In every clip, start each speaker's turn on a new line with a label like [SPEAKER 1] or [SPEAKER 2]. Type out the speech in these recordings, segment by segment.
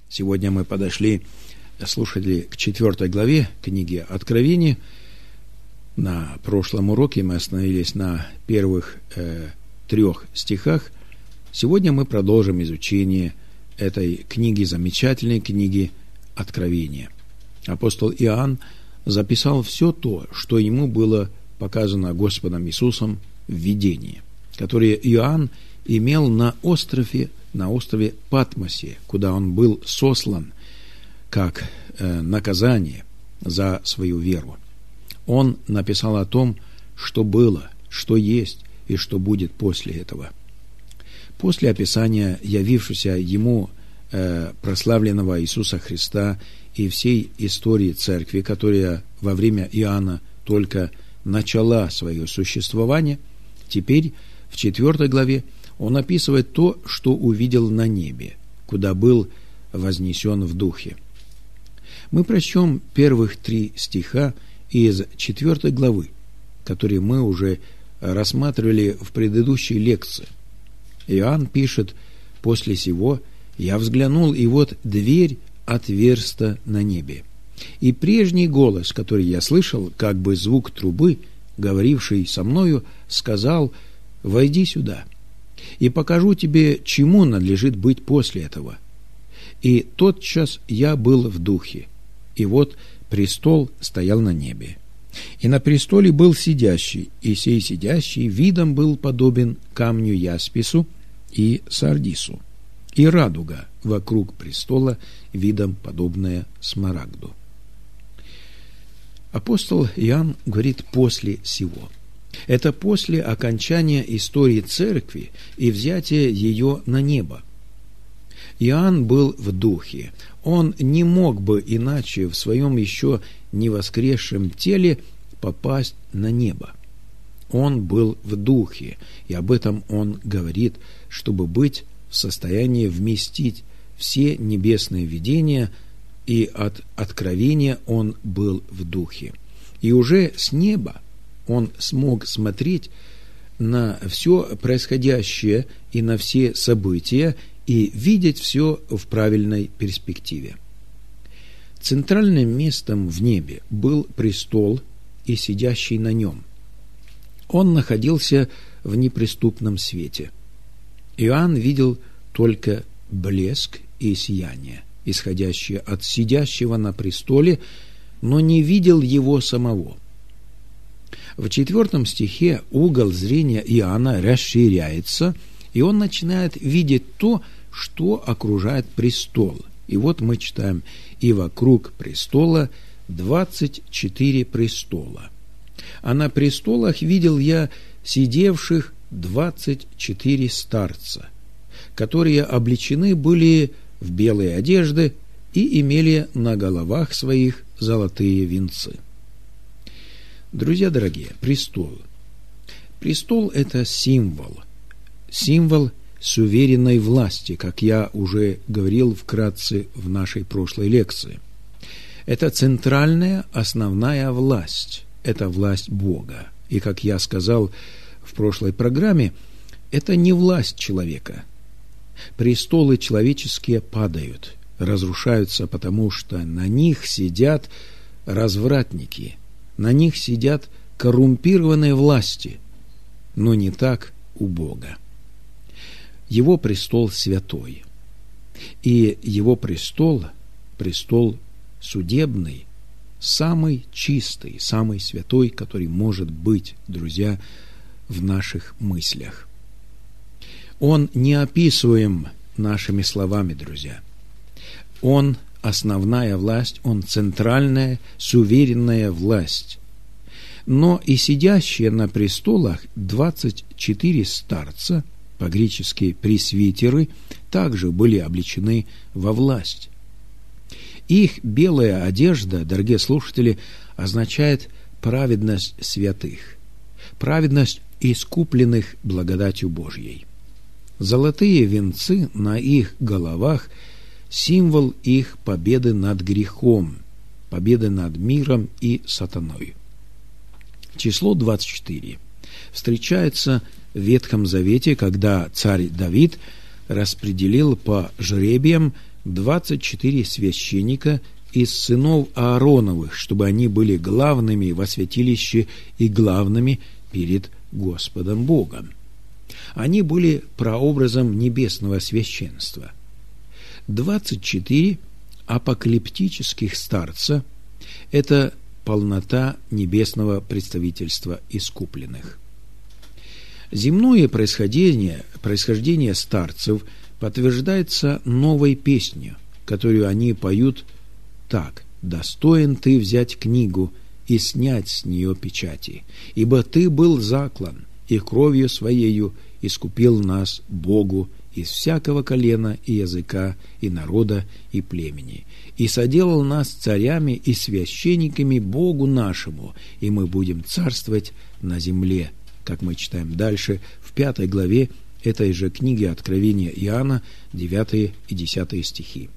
[SPEAKER 1] Сегодня мы подошли, слушатели, к 4 главе книги Откровения. На прошлом уроке мы остановились на первых 3 стихах. Сегодня мы продолжим изучение этой книги, замечательной книги Откровения. Апостол Иоанн записал все то, что ему было показано Господом Иисусом в видении, которое Иоанн имел на острове Патмосе, куда он был сослан как наказание за свою веру. Он написал о том, что было, что есть и что будет после этого. После описания явившегося ему прославленного Иисуса Христа и всей истории Церкви, которая во время Иоанна только начала свое существование, теперь в 4 главе он описывает то, что увидел на небе, куда был вознесен в духе. Мы прочтем первых 3 стиха из 4 главы, которые мы уже рассматривали в предыдущей лекции. Иоанн пишет: «После сего я взглянул, и вот дверь отверста на небе. И прежний голос, который я слышал, как бы звук трубы, говоривший со мною, сказал: войди сюда, и покажу тебе, чему надлежит быть после этого. И тотчас я был в духе, и вот престол стоял на небе. И на престоле был сидящий, и сей сидящий видом был подобен камню яспису и сардису, и радуга вокруг престола видом подобная смарагду». Апостол Иоанн говорит «после сего». Это после окончания истории Церкви и взятия ее на небо. Иоанн был в духе. Он не мог бы иначе в своем еще не воскресшем теле попасть на небо. Он был в духе, и об этом он говорит, чтобы быть в состоянии вместить все небесные видения, и от откровения он был в духе. И уже с неба он смог смотреть на все происходящее и на все события и видеть все в правильной перспективе. Центральным местом в небе был престол и сидящий на нем. Он находился в неприступном свете. Иоанн видел только блеск и сияние, исходящие от сидящего на престоле, но не видел его самого. В 4 стихе угол зрения Иоанна расширяется, и он начинает видеть то, что окружает престол. И вот мы читаем: «И вокруг престола 24 престола. А на престолах видел я сидевших 24 старца, которые облечены были в белые одежды и имели на головах своих золотые венцы». Друзья дорогие, престол. Престол – это символ суверенной власти, как я уже говорил вкратце в нашей прошлой лекции. Это центральная, основная власть, это власть Бога. И, как я сказал в прошлой программе, это не власть человека. Престолы человеческие падают, разрушаются, потому что на них сидят развратники, на них сидят коррумпированные власти, но не так у Бога. Его престол святой, и его престол судебный, самый чистый, самый святой, который может быть, друзья, в наших мыслях. Он не описываем нашими словами, друзья. Он основная власть, он центральная, суверенная власть. Но и сидящие на престолах 24 старца, по-гречески пресвитеры, также были облечены во власть. Их белая одежда, дорогие слушатели, означает праведность святых, праведность искупленных благодатью Божьей. Золотые венцы на их головах – символ их победы над грехом, победы над миром и сатаной. Число 24 встречается в Ветхом Завете, когда царь Давид распределил по жребиям 24 священника из сынов Аароновых, чтобы они были главными во святилище и главными перед Господом Богом. Они были прообразом небесного священства. 24 апокалиптических старца – это полнота небесного представительства искупленных. Земное происхождение старцев подтверждается новой песней, которую они поют так: «Достоин ты взять книгу и снять с нее печати, ибо ты был заклан, и кровью своею искупил нас Богу из всякого колена и языка, и народа, и племени, и соделал нас царями и священниками Богу нашему, и мы будем царствовать на земле», как мы читаем дальше в 5 главе этой же книги Откровения Иоанна, 9 и 10 стихи.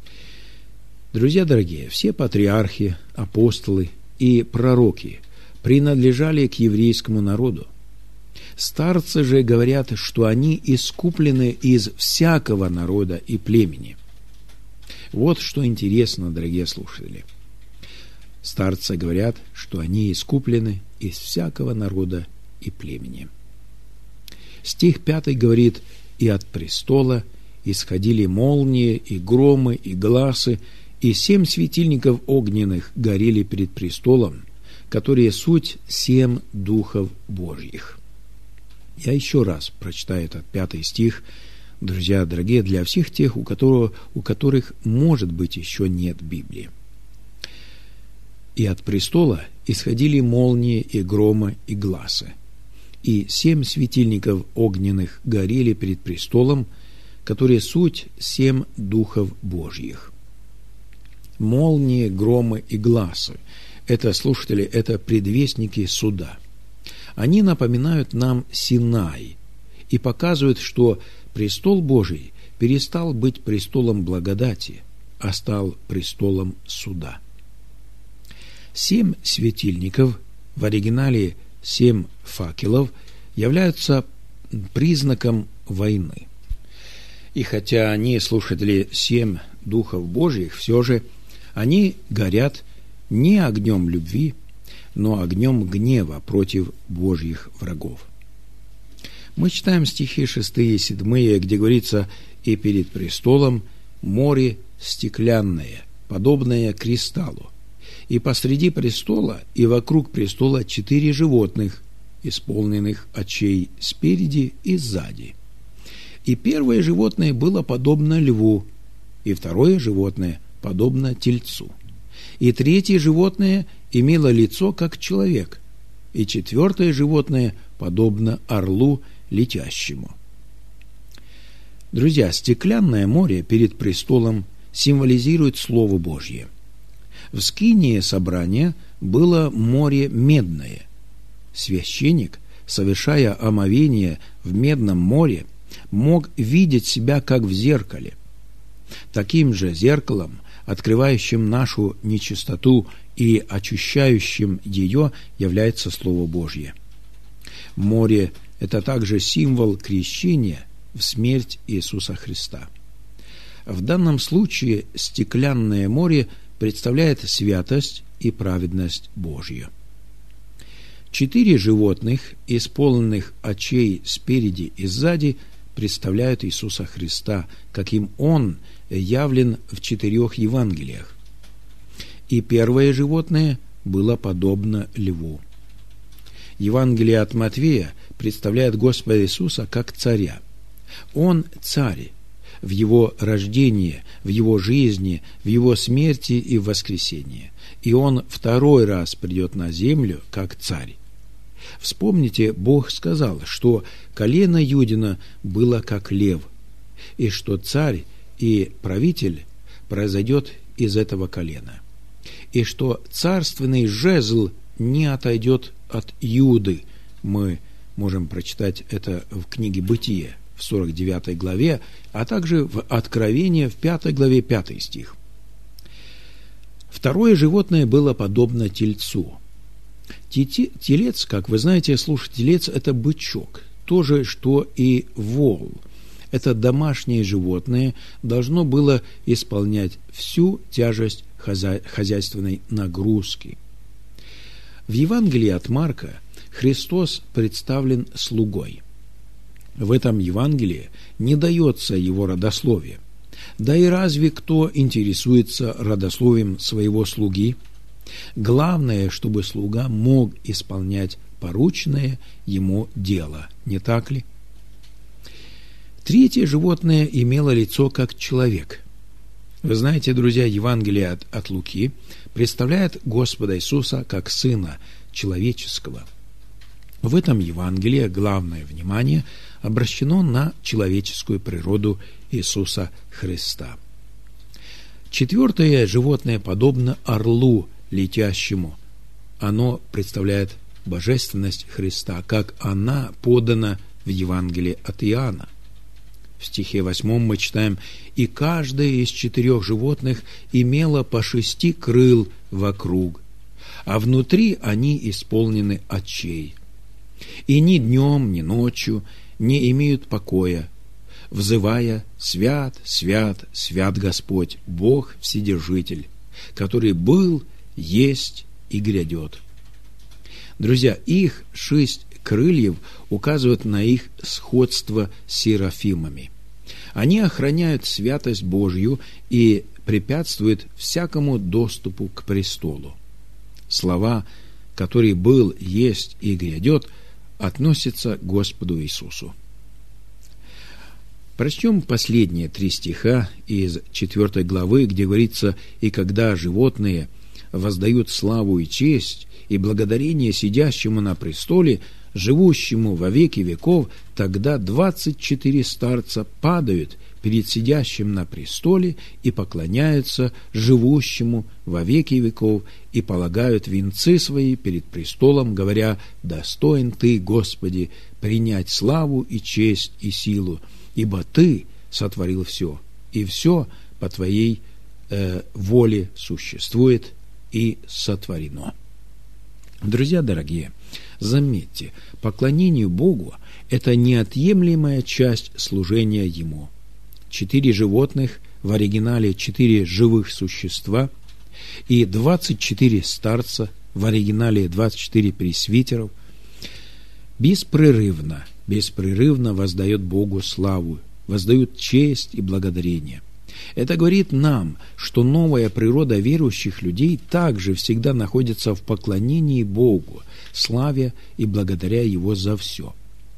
[SPEAKER 1] Друзья дорогие, все патриархи, апостолы и пророки принадлежали к еврейскому народу. Старцы же говорят, что они искуплены из всякого народа и племени. Вот что интересно, дорогие слушатели. Старцы говорят, что они искуплены из всякого народа и племени. Стих 5 говорит: «И от престола исходили молнии, и громы, и гласы, и 7 светильников огненных горели перед престолом, которые суть 7 духов Божьих». Я еще раз прочитаю этот 5 стих, друзья дорогие, для всех тех, у которых, может быть, еще нет Библии. «И от престола исходили молнии, и громы, и гласы, и 7 светильников огненных горели перед престолом, которые суть 7 духов Божьих». Молнии, громы и гласы – это, слушатели, это предвестники суда. Они напоминают нам Синай и показывают, что престол Божий перестал быть престолом благодати, а стал престолом суда. 7 светильников, в оригинале 7 факелов, являются признаком войны. И хотя они, слушатели, 7 духов Божьих, все же они горят не огнем любви, но огнем гнева против Божьих врагов. Мы читаем стихи 6 и 7, где говорится: «И перед престолом море стеклянное, подобное кристаллу, и посреди престола и вокруг престола 4 животных, исполненных очей спереди и сзади. И первое животное было подобно льву, и второе животное подобно тельцу, и третье животное имело лицо, как человек, и 4 животное подобно орлу летящему». Друзья, стеклянное море перед престолом символизирует Слово Божье. В скинии собрания было море медное. Священник, совершая омовение в медном море, мог видеть себя как в зеркале. Таким же зеркалом, открывающим нашу нечистоту и очищающим ее, является Слово Божье. Море – это также символ крещения в смерть Иисуса Христа. В данном случае стеклянное море представляет святость и праведность Божью. 4 животных, исполненных очей спереди и сзади, представляют Иисуса Христа, каким Он явлен в 4 Евангелиях. И первое животное было подобно льву. Евангелие от Матфея представляет Господа Иисуса как царя. Он царь в Его рождении, в Его жизни, в Его смерти и в воскресении. И Он 2 раз придет на землю как царь. Вспомните, Бог сказал, что колено Юдина было как лев, и что царь и правитель произойдет из этого колена, и что царственный жезл не отойдет от Юды. Мы можем прочитать это в книге «Бытие» в 49 главе, а также в Откровении в 5 главе 5 стих. Второе животное было подобно тельцу. Телец, как вы знаете, телец – это бычок, то же, что и вол. это домашнее животное должно было исполнять всю тяжесть хозяйственной нагрузки. В Евангелии от Марка Христос представлен слугой. В этом Евангелии не дается его родословие. Да и разве кто интересуется родословием своего слуги? Главное, чтобы слуга мог исполнять порученное ему дело, не так ли? Третье животное имело лицо как человек. Вы знаете, друзья, Евангелие от Луки представляет Господа Иисуса как Сына Человеческого. В этом Евангелии главное внимание обращено на человеческую природу Иисуса Христа. Четвертое животное подобно орлу летящему. Оно представляет божественность Христа, как она подана в Евангелии от Иоанна. В стихе 8 мы читаем: «И каждое из 4 животных имело по 6 крыл вокруг, а внутри они исполнены очей. И ни днем, ни ночью не имеют покоя, взывая: свят, свят, свят Господь, Бог Вседержитель, который был, есть и грядет». Друзья, их 6 крыльев указывают на их сходство с серафимами. Они охраняют святость Божью и препятствуют всякому доступу к престолу. Слова «который был, есть и грядет» относятся к Господу Иисусу. Прочтем последние 3 стиха из 4 главы, где говорится: «И когда животные воздают славу и честь и благодарение сидящему на престоле, живущему во веки веков, тогда 24 старца падают перед сидящим на престоле и поклоняются живущему во веки веков и полагают венцы свои перед престолом, говоря: достоин Ты, Господи, принять славу и честь и силу, ибо Ты сотворил все, и все по Твоей воле существует и сотворено». Друзья дорогие, заметьте, поклонение Богу – это неотъемлемая часть служения Ему. 4 животных, в оригинале 4 живых существа, и 24 старца, в оригинале 24 пресвитеров, беспрерывно воздает Богу славу, воздают честь и благодарение. Это говорит нам, что новая природа верующих людей также всегда находится в поклонении Богу, славя и благодаря Его за все.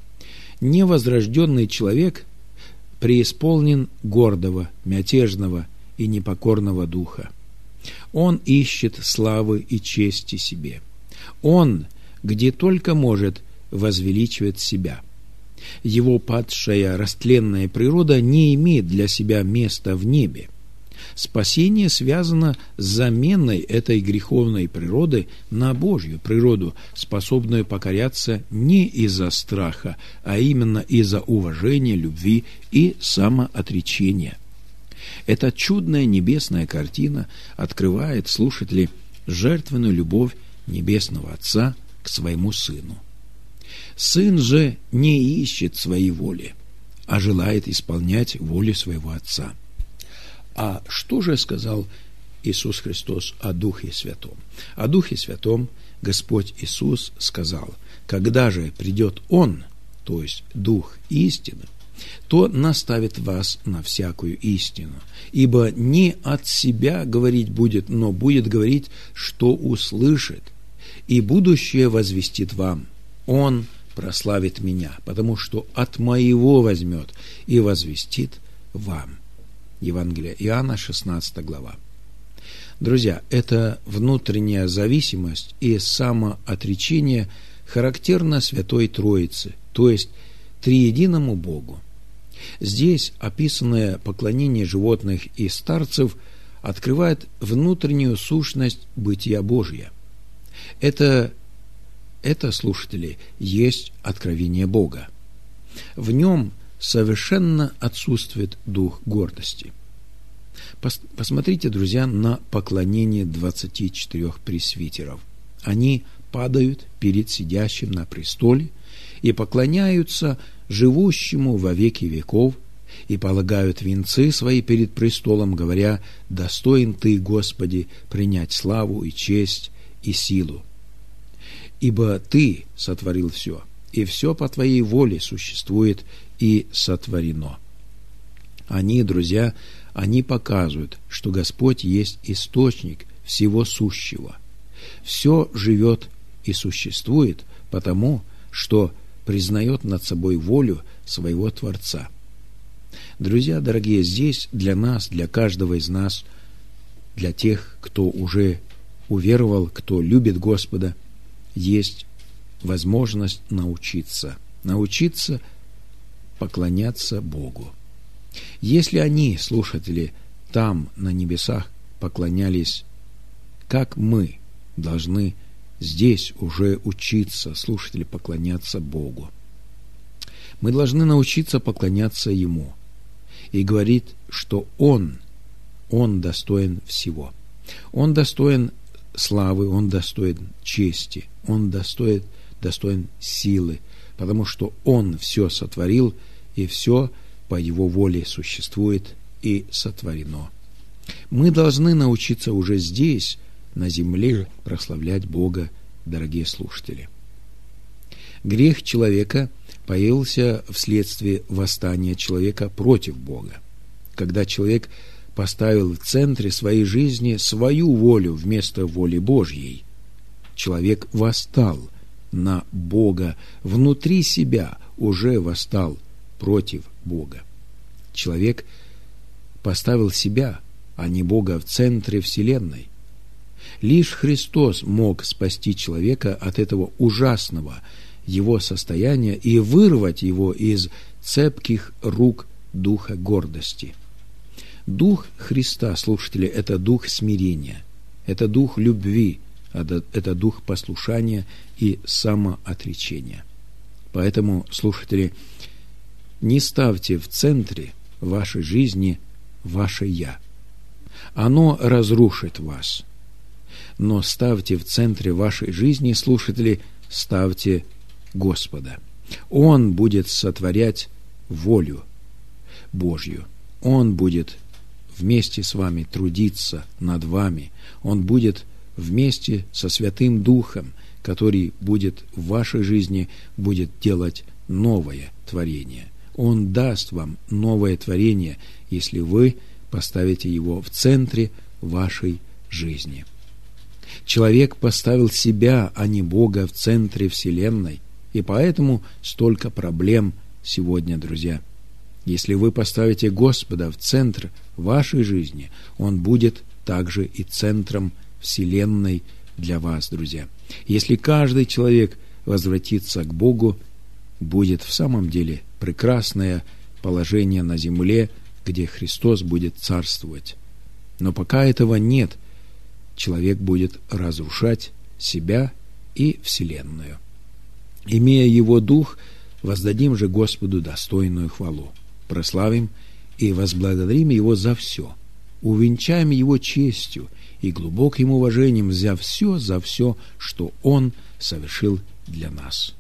[SPEAKER 1] Невозрожденный человек преисполнен гордого, мятежного и непокорного духа. Он ищет славы и чести себе. Он, где только может, возвеличивает себя. Его падшая растленная природа не имеет для себя места в небе. Спасение связано с заменой этой греховной природы на Божью природу, способную покоряться не из-за страха, а именно из-за уважения, любви и самоотречения. Эта чудная небесная картина открывает слушателей жертвенную любовь Небесного Отца к своему Сыну. Сын же не ищет своей воли, а желает исполнять волю своего Отца. А что же сказал Иисус Христос о Духе Святом? О Духе Святом Господь Иисус сказал: «Когда же придет Он, то есть Дух истины, то наставит вас на всякую истину, ибо не от себя говорить будет, но будет говорить, что услышит, и будущее возвестит вам. Он прославит меня, потому что от моего возьмет и возвестит вам». Евангелие Иоанна, 16 глава. Друзья, эта внутренняя зависимость и самоотречение характерно Святой Троице, то есть триединому Богу. Здесь описанное поклонение животных и старцев открывает внутреннюю сущность бытия Божия. Это, слушатели, есть откровение Бога. В нем совершенно отсутствует дух гордости. Посмотрите, друзья, на поклонение 24 пресвитеров. Они падают перед сидящим на престоле и поклоняются живущему во веки веков и полагают венцы свои перед престолом, говоря: «Достоин Ты, Господи, принять славу и честь и силу. Ибо Ты сотворил все, и все по Твоей воле существует и сотворено». Они, друзья, они показывают, что Господь есть источник всего сущего. Все живет и существует потому, что признает над собой волю своего Творца. Друзья дорогие, здесь для нас, для каждого из нас, для тех, кто уже уверовал, кто любит Господа, есть возможность научиться поклоняться Богу. Если они, слушатели, там, на небесах, поклонялись, как мы должны здесь уже учиться, слушатели, поклоняться Богу. Мы должны научиться поклоняться Ему. И говорит, что Он достоин всего. Он достоин славы, Он достоин чести, Он достоин силы, потому что Он все сотворил, и все по Его воле существует и сотворено. Мы должны научиться уже здесь, на земле, прославлять Бога, дорогие слушатели. Грех человека появился вследствие восстания человека против Бога. Когда человек поставил в центре своей жизни свою волю вместо воли Божьей, человек восстал на Бога, внутри себя уже восстал против Бога. Человек поставил себя, а не Бога, в центре Вселенной. Лишь Христос мог спасти человека от этого ужасного его состояния и вырвать его из цепких рук духа гордости. Дух Христа, слушатели, это дух смирения, это дух любви, это дух послушания и самоотречения. Поэтому, слушатели, не ставьте в центре вашей жизни ваше «я». Оно разрушит вас. Но ставьте в центре вашей жизни, слушатели, ставьте Господа. Он будет сотворять волю Божью. Он будет вместе с вами трудиться над вами. Он будет вместе со Святым Духом, который будет в вашей жизни, будет делать новое творение. Он даст вам новое творение, если вы поставите его в центре вашей жизни. Человек поставил себя, а не Бога, в центре Вселенной, и поэтому столько проблем сегодня, друзья. Если вы поставите Господа в центр вашей жизни, Он будет также и центром Вселенной для вас, друзья. Если каждый человек возвратится к Богу, будет в самом деле прекрасное положение на земле, где Христос будет царствовать. Но пока этого нет, человек будет разрушать себя и Вселенную. Имея Его Дух, воздадим же Господу достойную хвалу, прославим и возблагодарим Его за все, увенчаем Его честью и глубоким уважением за все, что Он совершил для нас.